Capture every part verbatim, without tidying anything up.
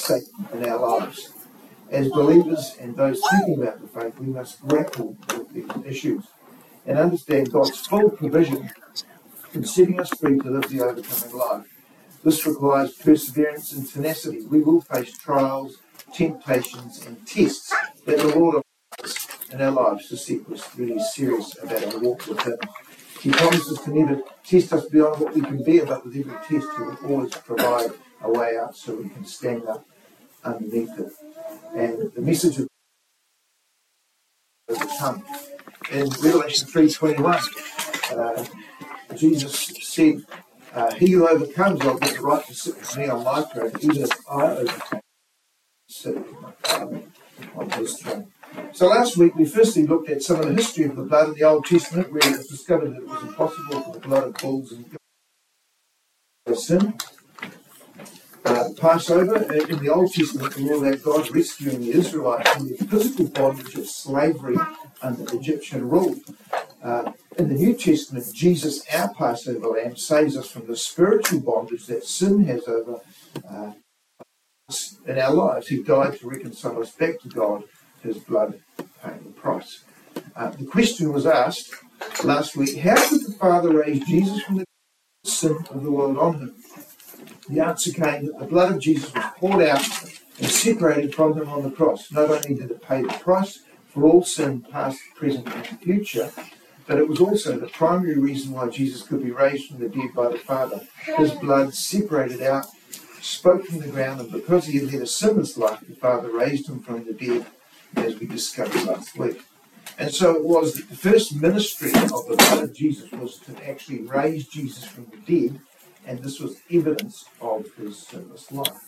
Satan in our lives. As believers and those thinking about the faith, we must grapple with these issues and understand God's full provision in setting us free to live the overcoming life. This requires perseverance and tenacity. We will face trials, temptations, and tests that the Lord offers in our lives to see if we're really serious about our walk with Him. He promises to never test us beyond what we can bear, but with every test He will always provide a way out so we can stand up underneath it. And the message of overcome. In Revelation three twenty-one, uh, Jesus said, uh, he who overcomes, I'll get the right to sit with me on my throne, even as I overcame, sit with my Father on His throne. So last week we firstly looked at some of the history of the blood in the Old Testament, where it was discovered that it was impossible for the blood of bulls and goats to sin. Uh, Passover, in the Old Testament, the law about God rescuing the Israelites from their physical bondage of slavery under Egyptian rule. Uh, in the New Testament, Jesus, our Passover lamb, saves us from the spiritual bondage that sin has over uh, us in our lives. He died to reconcile us back to God, His blood paying the price. Uh, the question was asked last week, how could the Father raise Jesus from the sin of the world on Him? The answer came that the blood of Jesus was poured out and separated from Him on the cross. Not only did it pay the price for all sin, past, present, and future, but it was also the primary reason why Jesus could be raised from the dead by the Father. His blood separated out, spoke from the ground, and because He had led a sinless life, the Father raised Him from the dead, as we discovered last week. And so it was that the first ministry of the blood of Jesus was to actually raise Jesus from the dead, and this was evidence of His sinless life.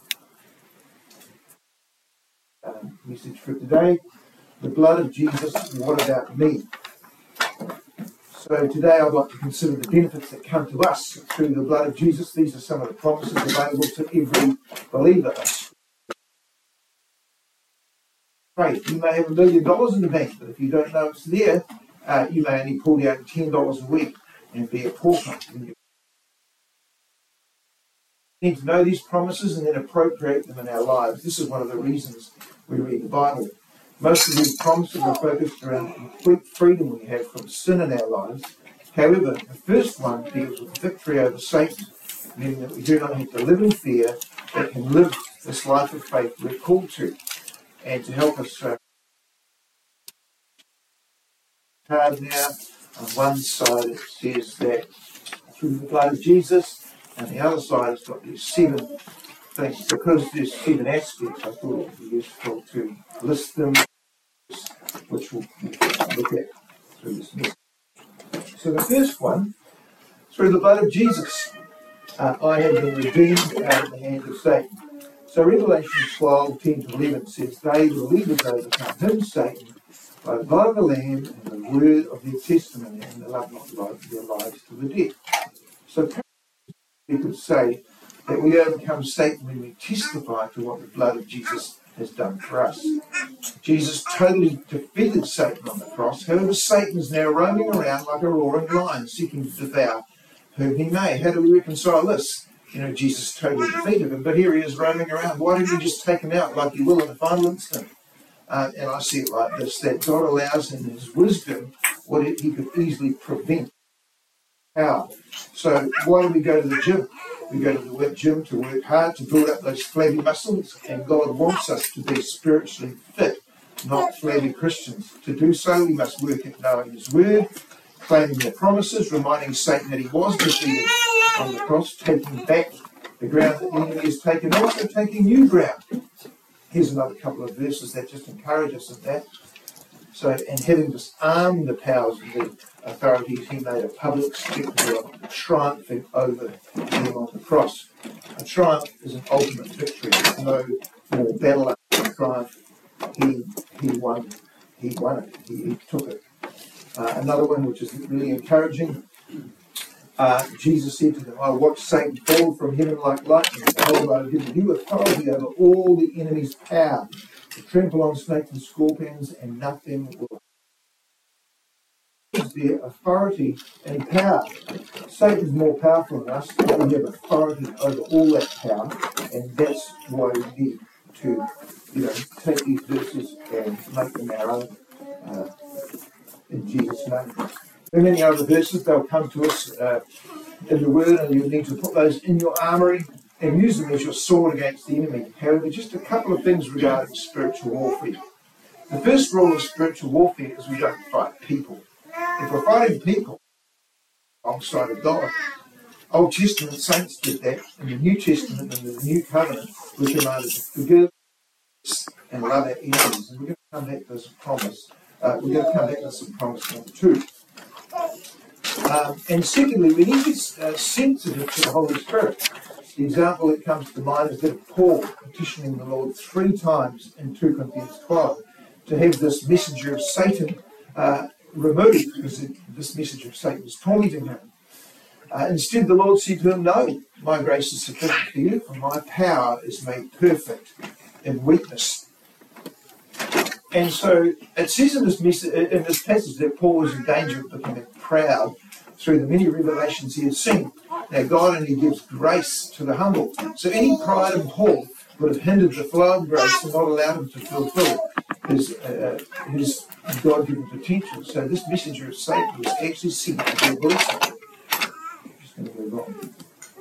Um, message for today, the blood of Jesus, what about me? So today I'd like to consider the benefits that come to us through the blood of Jesus. These are some of the promises available to every believer. Right. You may have a million dollars in the bank, but if you don't know it's there, uh, you may only pull out ten dollars a week and be a pauper. You need to know these promises and then appropriate them in our lives. This is one of the reasons we read the Bible. Most of these promises are focused around complete freedom we have from sin in our lives. However, the first one deals with victory over Satan, meaning that we do not have to live in fear, but can live this life of faith we're called to. And to help us uh, card now, on one side it says that through the blood of Jesus, and the other side it's got these seven things. Because there's seven aspects, I thought it would be useful to list them, which we'll look at through this message. So the first one, through the blood of Jesus, uh, I have been redeemed out of the hand of Satan. So Revelation twelve, ten to eleven says, they, the believers, overcome him, Satan, by the blood of the Lamb and the word of their testimony, and they love not their lives to the death. So we could say that we overcome Satan when we testify to what the blood of Jesus has done for us. Jesus totally defeated Satan on the cross. However, Satan is now roaming around like a roaring lion, seeking to devour whom he may. How do we reconcile this? You know, Jesus totally defeated him, but here he is roaming around. Why didn't he just take him out like he will in the final instant? Uh, and I see it like this, that God allows in his wisdom what he could easily prevent. How? So why do we go to the gym? We go to the gym to work hard, to build up those flabby muscles, and God wants us to be spiritually fit, not flabby Christians. To do so, we must work at knowing his word, claiming the promises, reminding Satan that he was defeated on the cross, taking back the ground that the enemy has taken, also taking new ground. Here's another couple of verses that just encourage us in that. So, and having disarmed the powers of the authorities, he made a public spectacle of triumphing over them on the cross. A triumph is an ultimate victory. There's no more battle after triumph. He he won. He won it. He, he took it. Uh, another one which is really encouraging. Uh, Jesus said to them, I watched Satan fall from heaven like lightning. Behold, I have given you authority over all the enemy's power, to trample on snakes and scorpions, and nothing will. is their authority and power. Satan's more powerful than us, but we have authority over all that power, and that's why we need to, you know, take these verses and make them our own uh, in Jesus' name. There are many other verses. They'll come to us uh, in the Word, and you need to put those in your armoury and use them as your sword against the enemy. However, just a couple of things regarding spiritual warfare. The first rule of spiritual warfare is we don't fight people. If we're fighting people alongside of God, Old Testament saints did that. In the New Testament and the New Covenant, we're commanded to forgive and love our enemies. And we're going to come back to this promise. Uh, we're going to come back to this in promise number two. Um, and secondly, we need to be uh, sensitive to the Holy Spirit. The example that comes to mind is that of Paul petitioning the Lord three times in two Corinthians twelve to have this messenger of Satan uh, removed, because it, this messenger of Satan was tormenting him. Uh, instead, the Lord said to him, "No, my grace is sufficient for you, for my power is made perfect in weakness." And so it says in this, message, in this passage that Paul was in danger of becoming proud through the many revelations he had seen. Now, God only gives grace to the humble. So any pride in Paul would have hindered the flow of grace and not allowed him to fulfill his, uh, his God-given potential. So this messenger of Satan was actually sent to be a blessing. Just going to move on.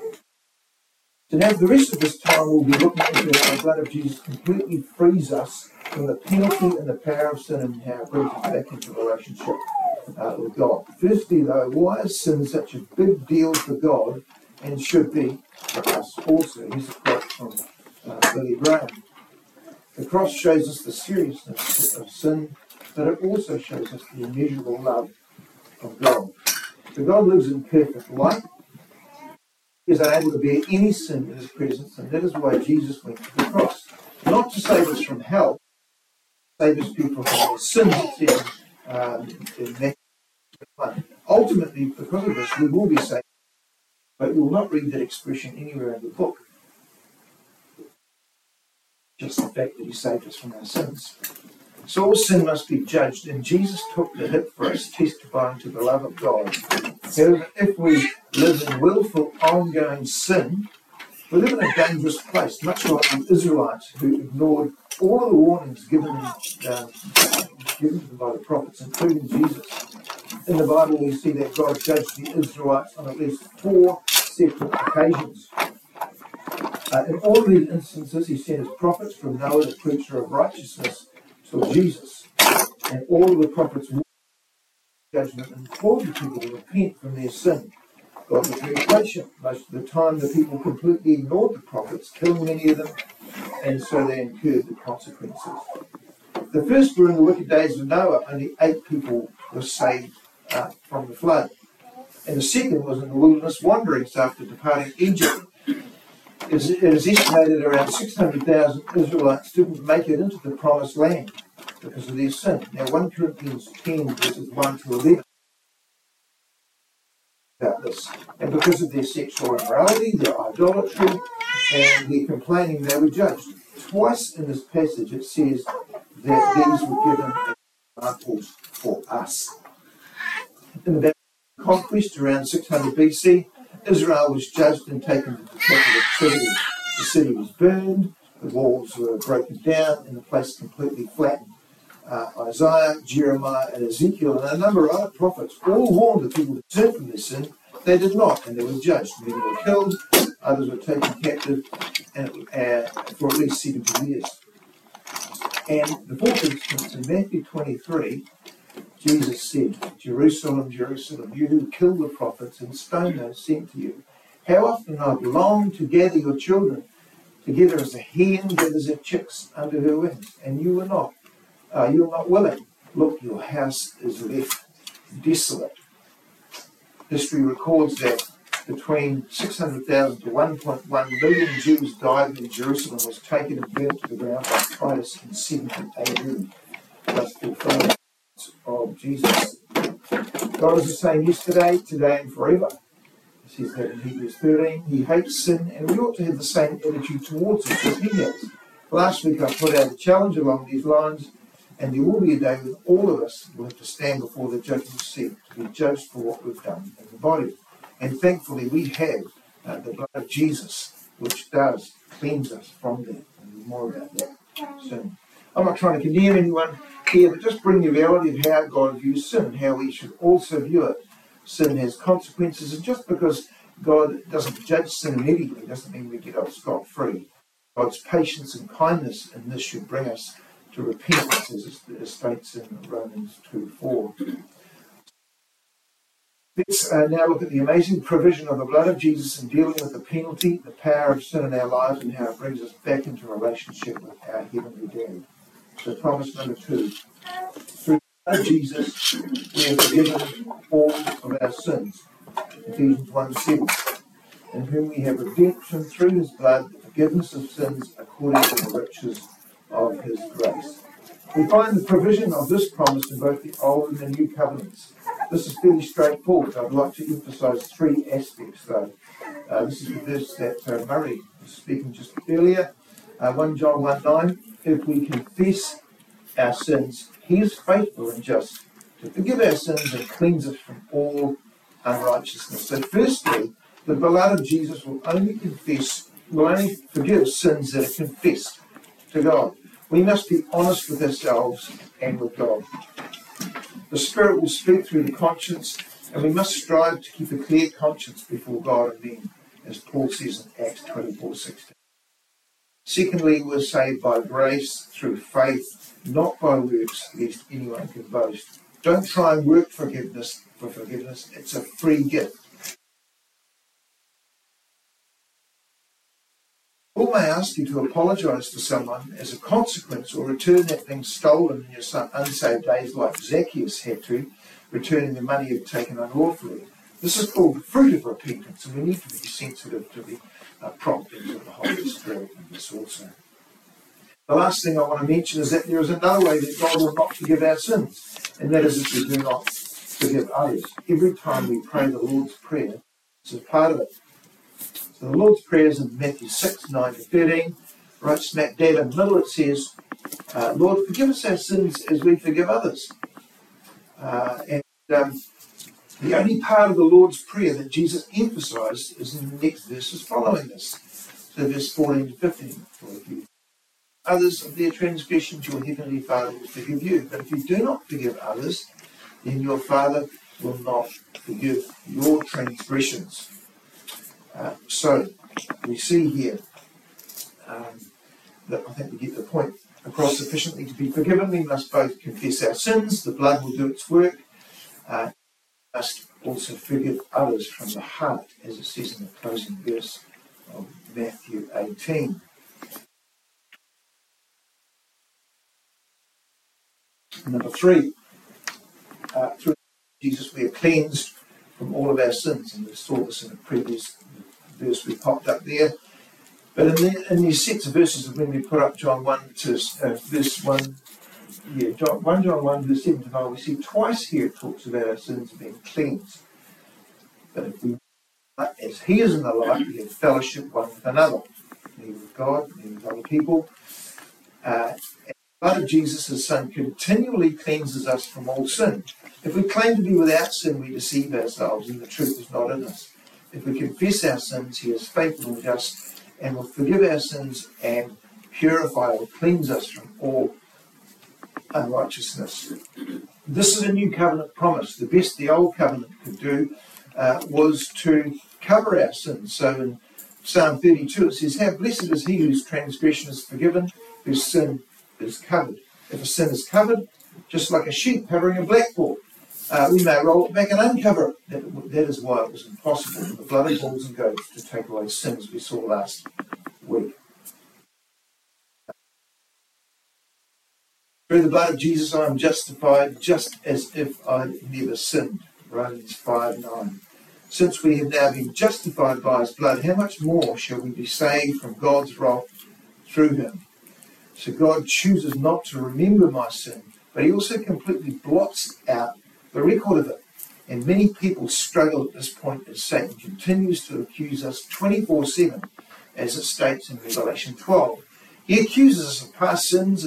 So now for the rest of this time we'll be looking into how the blood of Jesus completely frees us from the penalty and the power of sin and how it brings us back into relationship uh, with God. Firstly though, why is sin such a big deal for God and should be for us also? Here's a quote from uh, Billy Graham. The cross shows us the seriousness of sin, but it also shows us the immeasurable love of God. So God lives in perfect light. He is unable to bear any sin in his presence, and that is why Jesus went to the cross. Not to save us from hell, save his people from their sins, it says um, in Matthew one. Ultimately, because of this, we will be saved, but you will not read that expression anywhere in the book. Just the fact that he saved us from our sins. So all sin must be judged, and Jesus took the hit for us, testifying to the love of God. However, if we live in willful, ongoing sin, we live in a dangerous place, much like the Israelites who ignored all of the warnings given, uh, given to them by the prophets, including Jesus. In the Bible, we see that God judged the Israelites on at least four separate occasions. Uh, in all of these instances, he sent his prophets, from Noah, the preacher of righteousness, to Jesus. And all of the prophets warned judgment and called the people to repent from their sin. God was very patient. Most of the time, the people completely ignored the prophets, killing many of them, and so they incurred the consequences. The first were in the wicked days of Noah. Only eight people were saved uh, from the flood. And the second was in the wilderness wanderings after departing Egypt. It is, it is estimated around six hundred thousand Israelites didn't make it into the promised land because of their sin. Now, First Corinthians ten, verses one to eleven, about this. And because of their sexual immorality, their idolatry, and their complaining, they were judged. Twice in this passage it says that these were given as examples for us. In the Babylonian conquest around six hundred B C, Israel was judged and taken to captivity. The city was burned, the walls were broken down, and the place completely flattened. Uh, Isaiah, Jeremiah, and Ezekiel, and a number of other prophets all warned the people to turn from their sin. They did not, and they were judged. Many were killed, others were taken captive and, uh, for at least seventy years. And the fourth instance, in Matthew twenty-three, Jesus said, "Jerusalem, Jerusalem, you who kill the prophets and stone those sent to you, how often I've longed to gather your children together as a hen gathers her chicks under her wings, and you were not. Uh, you were not willing. Look, your house is left desolate." History records that between six hundred thousand to one point one million Jews died when Jerusalem was taken and burnt to the ground by Titus in seventy A D. That's fulfillment of Jesus. God is the same yesterday, today, and forever. It says that in Hebrews thirteen. He hates sin, and we ought to have the same attitude towards it as he has. Last week I put out a challenge along these lines, And there will be a day when all of us will have to stand before the judgment seat to be judged for what we've done in the body. And thankfully we have uh, the blood of Jesus, which does cleanse us from that. And more about that soon. I'm not trying to condemn anyone here, but just bring the reality of how God views sin and how we should also view it. Sin has consequences, and just because God doesn't judge sin immediately doesn't mean we get off scot-free. God's patience and kindness in this should bring us to repentance, as it states in Romans two four. Let's uh, now look at the amazing provision of the blood of Jesus in dealing with the penalty, the power of sin in our lives, and how it brings us back into relationship with our Heavenly Dad. So promise number two. Through the blood of Jesus, we are forgiven all of our sins. Ephesians one seven. In whom we have redemption through his blood, the forgiveness of sins according to the riches of his grace. We find the provision of this promise in both the Old and the New Covenants. This is fairly straightforward. I'd like to emphasise three aspects, though. Uh, this is the verse that uh, Murray was speaking just earlier. Uh, First John one nine. If we confess our sins, he is faithful and just to forgive our sins and cleanse us from all unrighteousness. So firstly, the blood of Jesus will only confess, will only forgive sins that are confessed to God. We must be honest with ourselves and with God. The Spirit will speak through the conscience, and we must strive to keep a clear conscience before God and men, as Paul says in Acts twenty-four sixteen. Secondly, we're saved by grace through faith, not by works, lest anyone can boast. Don't try and work forgiveness for forgiveness. It's a free gift. Paul may ask you to apologise to someone as a consequence or return that thing stolen in your unsaved days, like Zacchaeus had to, returning the money he'd taken unlawfully. This is called the fruit of repentance, and we need to be sensitive to the uh, promptings of the Holy Spirit in this also. The last thing I want to mention is that there is another way that God will not forgive our sins, and that is if we do not forgive others. Every time we pray the Lord's Prayer, it's a part of it. So the Lord's Prayer is in Matthew six, nine to thirteen. Right smack dab in the middle it says, uh, Lord, forgive us our sins as we forgive others. Uh, and um, the only part of the Lord's Prayer that Jesus emphasised is in the next verses following this. So verse fourteen to fifteen. For if you others of their transgressions, your heavenly Father will forgive you. But if you do not forgive others, then your Father will not forgive your transgressions. Uh, so we see here um, that I think we get the point across sufficiently. To be forgiven, we must both confess our sins, the blood will do its work, uh, we must also forgive others from the heart, as it says in the closing verse of Matthew eighteen. Number three, uh, through Jesus we are cleansed from all of our sins, and we saw this in the previous verse we popped up there. But in, the, in these sets of verses, when we put up John one to uh, verse one, yeah, John, First John one verse seven to nine, we see twice here it talks about our sins being cleansed. But if we, as He is in the light, we have fellowship one with another, me with God, me with other people. Uh, The blood of Jesus, His Son, continually cleanses us from all sin. If we claim to be without sin, we deceive ourselves and the truth is not in us. If we confess our sins, He is faithful and just and will forgive our sins and purify or cleanse us from all unrighteousness. This is a new covenant promise. The best the old covenant could do uh, was to cover our sins. So in Psalm thirty-two it says, how blessed is he whose transgression is forgiven, whose sin is covered. If a sin is covered, just like a sheep covering a blackboard, uh, we may roll it back and uncover it. That, that is why it was impossible for the blood of bulls and goats to take away sins we saw last week. Through the blood of Jesus I am justified just as if I never sinned. Romans five nine. Since we have now been justified by His blood, how much more shall we be saved from God's wrath through Him? So God chooses not to remember my sin, but He also completely blots out the record of it. And many people struggle at this point as Satan continues to accuse us twenty-four seven, as it states in Revelation twelve. He accuses us of past sins and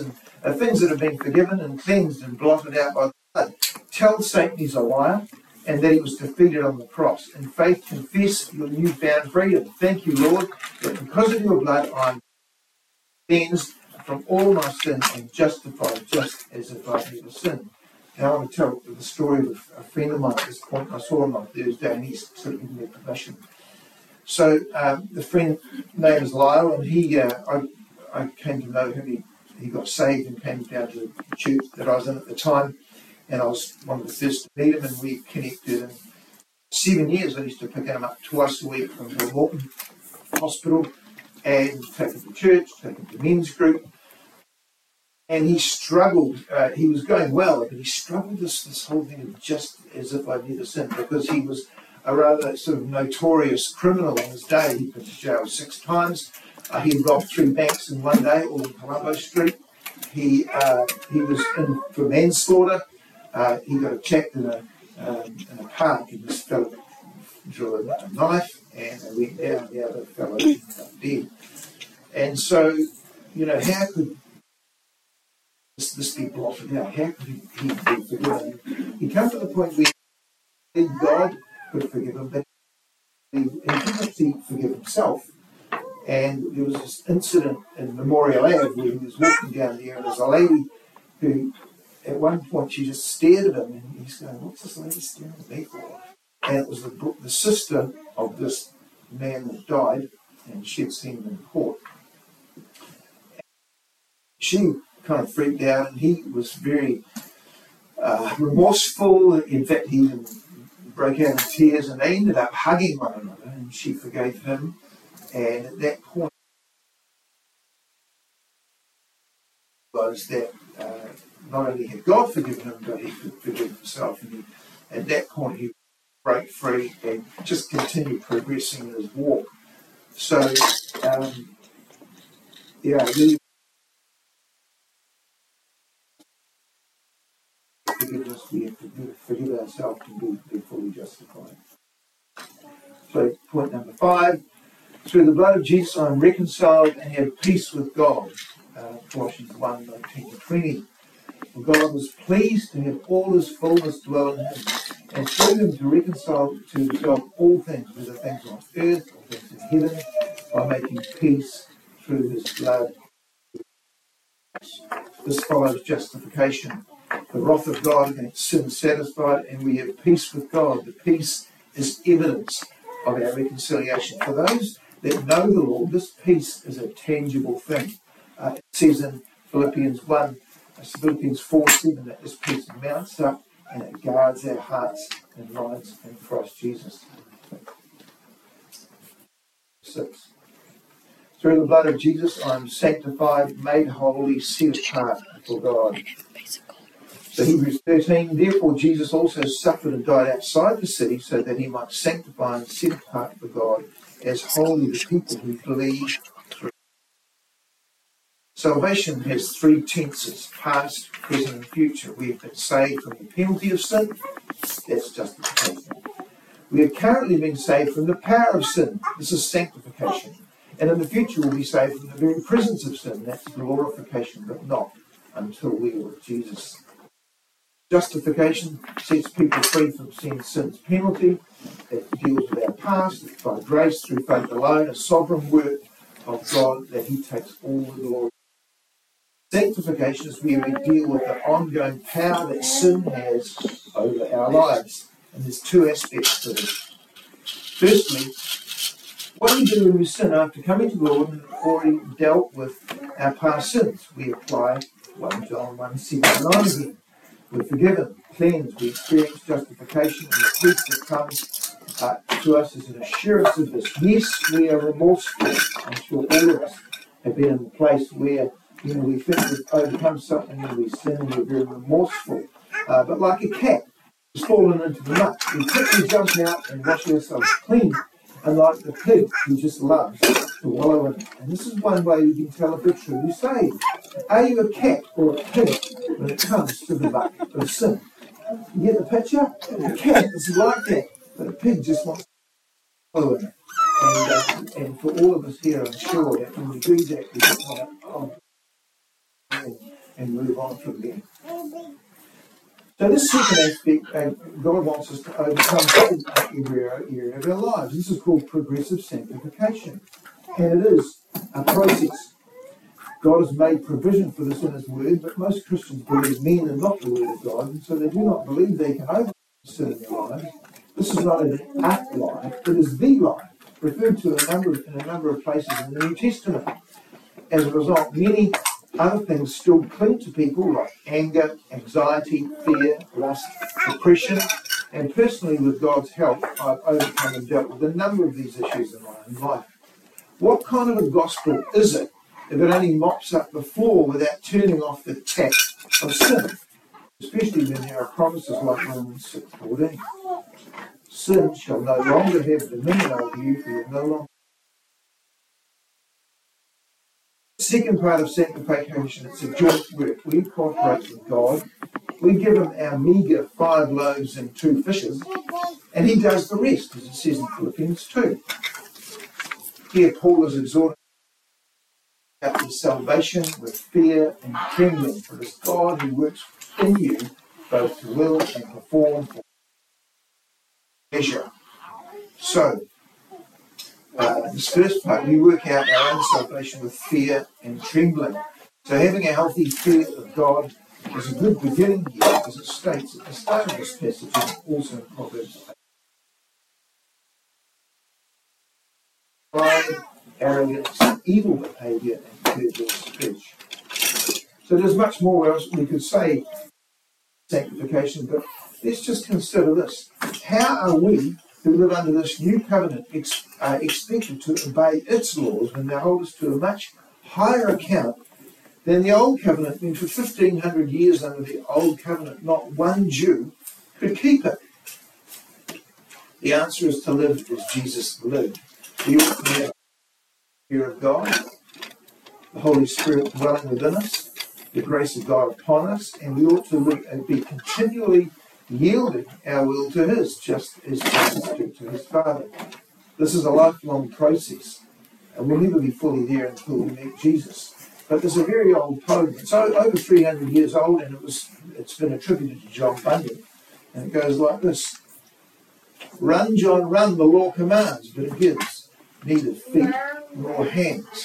uh, things that have been forgiven and cleansed and blotted out by the blood. Tell Satan he's a liar and that he was defeated on the cross. In faith, confess your newfound freedom. Thank you, Lord, that because of your blood I'm cleansed from all my sin and justified just as if I'd never sinned. Now I want to tell the story of a friend of mine at this point. I saw him on Thursday and he's sort of given me permission. So um, the friend name is Lyle, and he, uh, I, I came to know him. He, he got saved and came down to the church that I was in at the time, and I was one of the first to meet him, and we connected. And seven years I used to pick him up twice a week from the Morton Hospital and take him to church, take him to men's group. And he struggled. Uh, he was going well, but he struggled this this whole thing of just as if I'd never sinned, because he was a rather sort of notorious criminal in his day. He'd been to jail six times. Uh, he robbed three banks in one day, all in Colombo Street. He uh, he was in for manslaughter. Uh, he got attacked in a um, in a park, and this fellow drew a, a knife, and they went down. The other fellow ended up dead. And so, you know, how could this, this be blotted out? How could he, he be forgiven? He came to the point where God could forgive him, but he, he couldn't forgive himself. And there was this incident in Memorial Ave where he was walking down there, and there's a lady who, at one point, she just stared at him, and he's going, "What's this lady staring at me for?" And it was the, the sister of this man that died, and she'd seen him in court. She kind of freaked out, and he was very uh, remorseful. In fact, he even broke out in tears, and they ended up hugging one another, and she forgave him. And at that point was that uh, not only had God forgiven him, but he could forgive himself. And he, at that point he broke free and just continued progressing in his walk. So, um, yeah, really forgiveness, we have to forgive ourselves and be, be fully justified. So, point number five. Through the blood of Jesus, I am reconciled and have peace with God. Uh, Colossians one, nineteen to twenty. For God was pleased to have all his fullness dwell in him, and through him to reconcile to himself all things, whether things on earth or things in heaven, by making peace through his blood. This follows justification. The wrath of God against sin satisfied, and we have peace with God. The peace is evidence of our reconciliation. For those that know the Lord, this peace is a tangible thing. Uh, it says in Philippians one, uh, Philippians four seven, that this peace mounts up and it guards our hearts and minds in Christ Jesus. Six. Through the blood of Jesus, I am sanctified, made holy, set apart for God. So Hebrews thirteen, therefore Jesus also suffered and died outside the city so that he might sanctify and set apart for God as holy the people who believe through. Salvation has three tenses, past, present and future. We have been saved from the penalty of sin, that's justification. We are currently being saved from the power of sin, this is sanctification. And in the future we'll be saved from the very presence of sin, that's glorification, but not until we are with Jesus. Justification sets people free from sin, sin's penalty. It deals with our past. It's by grace through faith alone, a sovereign work of God that he takes all the glory. Sanctification is where we deal with the ongoing power that sin has over our lives. And there's two aspects to this. Firstly, what do we do when we sin after coming to the Lord and already dealt with our past sins? We apply First John one, seven and nine again. We're forgiven, cleansed, we experience justification, and the peace that comes uh, to us is an assurance of this. Yes, we are remorseful. I'm sure all of us have been in a place where, you know, we think we've overcome something and we sin and we're very remorseful. Uh, but like a cat who's fallen into the muck, we quickly jump out and wash ourselves clean. And like the pig who just loves to wallow in it. And this is one way you can tell if you're truly saved. Are you a cat or a pig when it comes to the buck of sin? You get the picture? A cat is like that, but a pig just wants to wallow in it. And, uh, and for all of us here, I'm sure that when we do that, we just want to, oh, and, and move on from there. So this second aspect, uh, God wants us to overcome every area of our lives. This is called progressive sanctification. And it is a process. God has made provision for this in His Word, but most Christians believe men are not the Word of God, and so they do not believe they can overcome sin in their lives. This is not an act life, it is the life, referred to in a number of, in a number of places in the New Testament. As a result, many other things still cling to people like anger, anxiety, fear, lust, depression, and personally with God's help, I've overcome and dealt with a number of these issues in my own life. What kind of a gospel is it if it only mops up the floor without turning off the tap of sin? Especially when there are promises like Romans six fourteen. Sin shall no longer have dominion over you, for you no longer. The second part of sanctification, it's a joint work. We cooperate with God. We give Him our meagre five loaves and two fishes, and He does the rest, as it says in Philippians two. Here Paul is exhorting about your salvation with fear and trembling, for it is God who works in you both to will and perform for measure. So, uh, this first part, we work out our own salvation with fear and trembling. So having a healthy fear of God is a good beginning here, as it states at the start of this passage, and also in Proverbs. Pride, arrogance, evil behaviour, and perverse speech. So there's much more else we could say sanctification, but let's just consider this. How are we who live under this new covenant ex- uh, expected to obey its laws when they hold us to a much higher account than the old covenant, when for fifteen hundred years under the old covenant not one Jew could keep it? The answer is to live as Jesus lived. We ought to have the fear of God, the Holy Spirit dwelling within us, the grace of God upon us, and we ought to be continually yielding our will to His, just as Jesus did to His Father. This is a lifelong process, and we'll never be fully there until we meet Jesus. But there's a very old poem. It's over three hundred years old, and it was, it's been attributed to John Bunyan, and it goes like this. Run, John, run, the law commands, but it gives neither feet nor hands.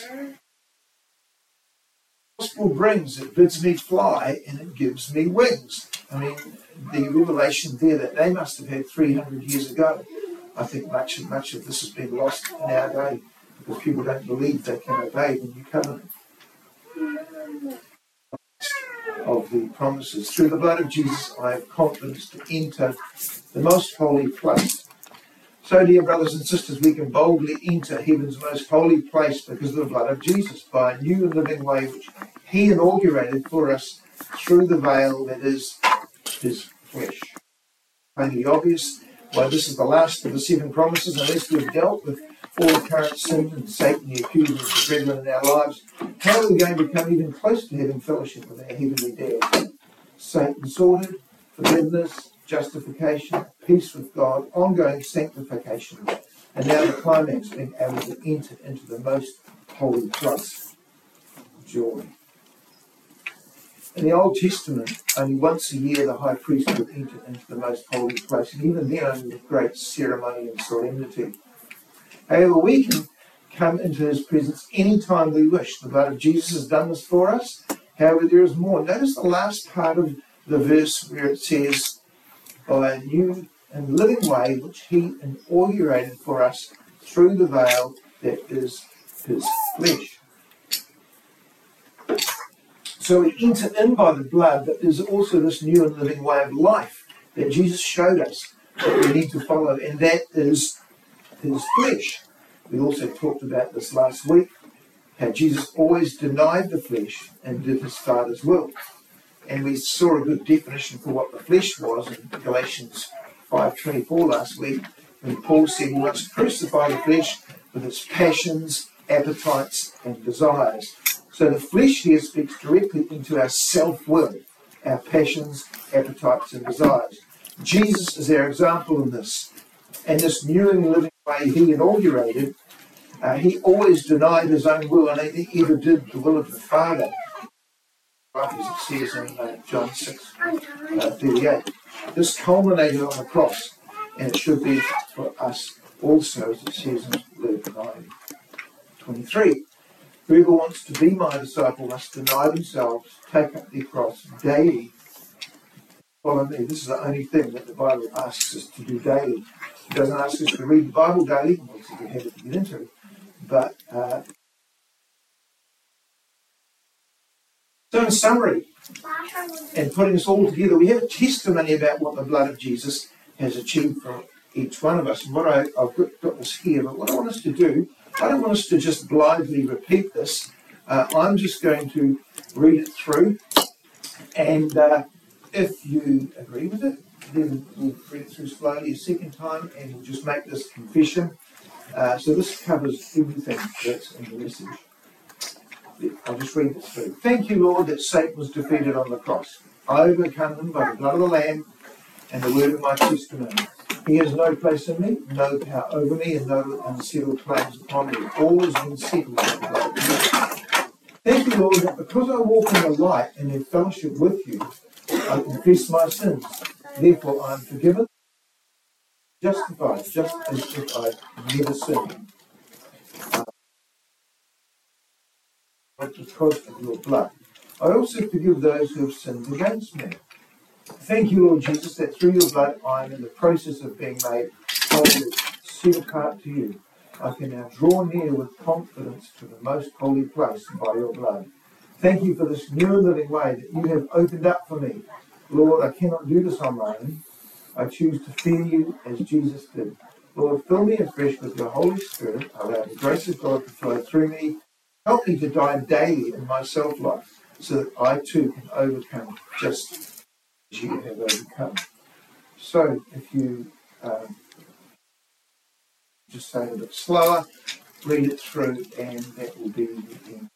The gospel brings, it bids me fly, and it gives me wings. I mean, the revelation there that they must have had three hundred years ago. I think much and much of this has been lost in our day because people don't believe they can obey the new covenant of the promises. Through the blood of Jesus, I have confidence to enter the most holy place. So, dear brothers and sisters, we can boldly enter heaven's most holy place because of the blood of Jesus, by a new and living way which He inaugurated for us through the veil that is His flesh. Plainly obvious why this is the last of the seven promises. Unless we've dealt with all the current sin and Satan, the accuser of the brethren in our lives, how are we going to come even close to having fellowship with our heavenly Dad? Satan sorted, forgiveness, justification, peace with God, ongoing sanctification, and now the climax, being able to enter into the most holy place. Joy. In the Old Testament, only once a year the high priest would enter into the most holy place, and even then only with great ceremony and solemnity. However, we can come into His presence any time we wish. The blood of Jesus has done this for us. However, there is more. Notice the last part of the verse where it says, by a new and living way which He inaugurated for us through the veil that is His flesh. So we enter in by the blood, but there's also this new and living way of life that Jesus showed us that we need to follow, and that is His flesh. We also talked about this last week, how Jesus always denied the flesh and did His Father's will. And we saw a good definition for what the flesh was in Galatians five twenty-four last week, when Paul said we must crucify the flesh with its passions, appetites, and desires. So the flesh here speaks directly into our self-will, our passions, appetites, and desires. Jesus is our example in this. And this new and living way He inaugurated, uh, He always denied His own will, and He either did the will of the Father as it says in uh, John six thirty-eight. This culminated on the cross, and it should be for us also, as it says in Luke nine twenty-three. Whoever wants to be my disciple must deny themselves, take up their cross daily, follow me. This is the only thing that the Bible asks us to do daily. It doesn't ask us to read the Bible daily, which is a habit to get into, but uh, so in summary, and putting this all together, we have a testimony about what the blood of Jesus has achieved for each one of us. And what I, I've got, got this here, but what I want us to do, I don't want us to just blithely repeat this. Uh, I'm just going to read it through, and uh, if you agree with it, then we'll read it through slowly a second time, and we'll just make this confession. Uh, so this covers everything that's in the message. I'll just read this through. Thank you, Lord, that Satan was defeated on the cross. I overcome him by the blood of the Lamb and the word of my testimony. He has no place in me, no power over me, and no unsettled claims upon me. All has been settled by the blood of Jesus. Thank you, Lord, that because I walk in the light and in fellowship with you, I confess my sins. Therefore, I am forgiven, justified, just as if I never sinned. Because of your blood. I also forgive those who have sinned against me. Thank you, Lord Jesus, that through your blood I am in the process of being made holy, set apart to you. I can now draw near with confidence to the most holy place by your blood. Thank you for this new and living way that you have opened up for me. Lord, I cannot do this on my own. I choose to fear you as Jesus did. Lord, fill me afresh with your Holy Spirit. Allow the grace of God to flow through me. Help me to die daily in my self-life so that I too can overcome just as you have overcome. So if you um, just say it a bit slower, read it through, and that will be the end.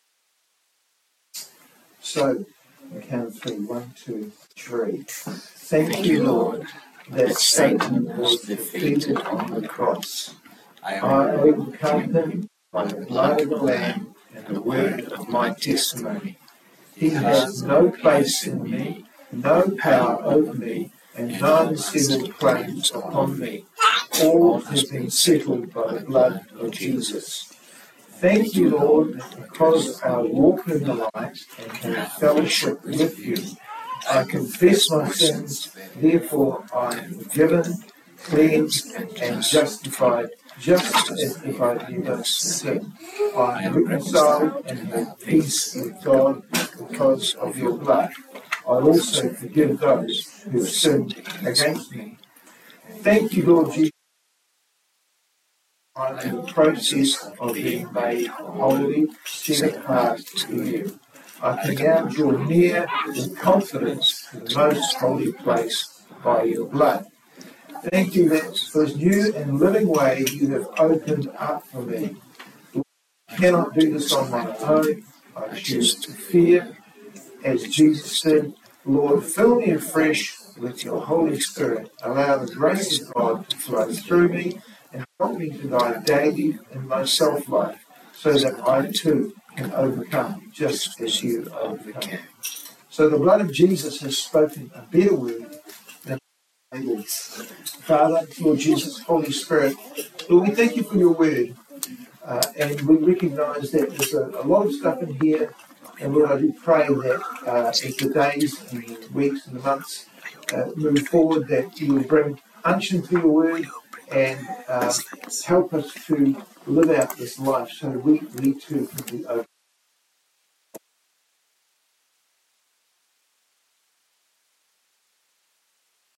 So, we count of three. One, two, three. Thank, Thank you, Lord, that Satan was defeated on the cross. I overcome him by the blood of the Lamb and the word of my testimony. He has no place in me, no power over me, and no unsettled claims upon me. All has been settled by the blood of Jesus. Thank you, Lord, that because I walk in the light and have fellowship with you, I confess my sins, therefore I am forgiven, cleansed, and justified, just as if I never sinned. I am reconciled and have peace with God because of your blood. I also forgive those who have sinned against me. Thank you, Lord Jesus. I am in the process of being made holy, set apart to you. I can now draw near with confidence to the most holy place by your blood. Thank you that for this new and living way you have opened up for me. I cannot do this on my own. I choose to fear, as Jesus said. Lord, fill me afresh with your Holy Spirit. Allow the grace of God to flow through me and help me to die daily in my self-life so that I too can overcome just as you overcame. So the blood of Jesus has spoken a better word than able. Father, Lord Jesus, Holy Spirit, Lord, we thank you for your word. Uh, and we recognise that there's a, a lot of stuff in here. And Lord, I do pray that uh, as the days and the weeks and the months uh, move forward, that you will bring unction to your word and uh, help us to live out this life so we, we too can be open.